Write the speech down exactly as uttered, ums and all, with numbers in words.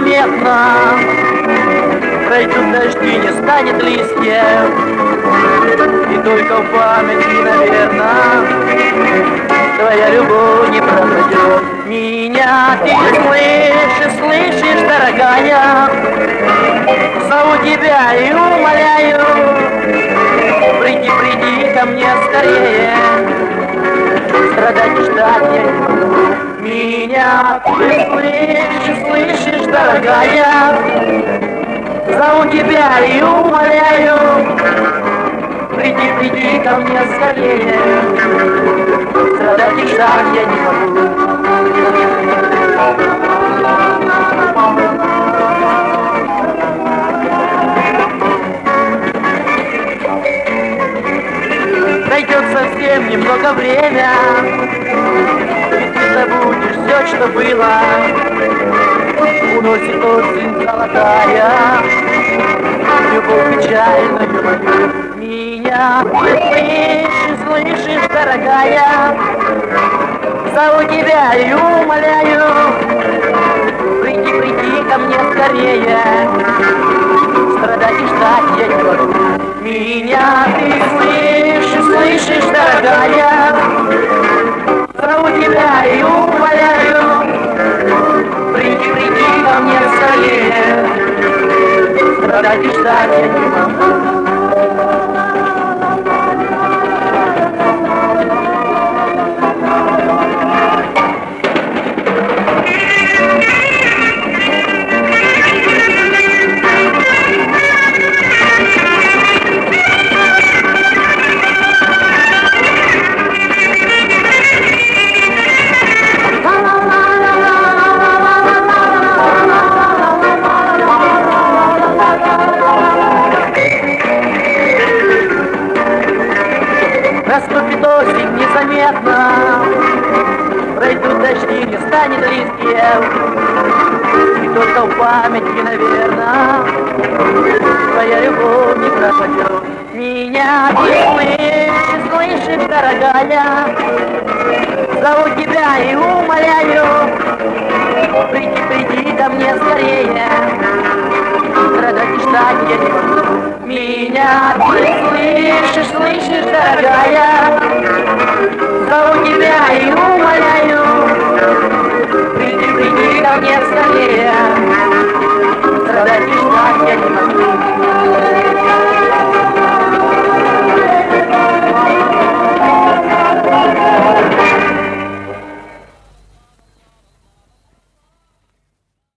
незаметно. Пройдут дожди, не станет листьев, и только в памяти, наверное, твоя любовь не пропадет. Меня ты слышишь, слышишь, дорогая, зову тебя и умоляю, приди, приди ко мне скорее, страдать и ждать я не могу. Меня ты слышишь, слышишь, дорогая, зову тебя и умоляю, приди, приди ко мне скорее, страдать и ждать я не могу. Пройдет совсем немного время, и ты забудешь все, что было. Уносит осень золотая любовь печальную мою. Меня ты слышишь, слышишь, дорогая, зову тебя и умоляю, приди, приди ко мне скорее, страдать и ждать я не могу. Меня ты слышишь, слышишь, дорогая, зову тебя и умоляю, приди, приди ко мне скорее, страдать и ждать я не могу. Наступит осень незаметно, пройдут дожди, не станет листьев, и только в памяти, наверное, твоя любовь не пропадет. Меня ты слышишь, слышишь, дорогая, зову тебя и умоляю, приди, приди ко мне скорее, страдать и ждать я не могу. Меня ты слышишь, слышишь, дорогая, зову тебя и умоляю, приди, приди ко мне скорее,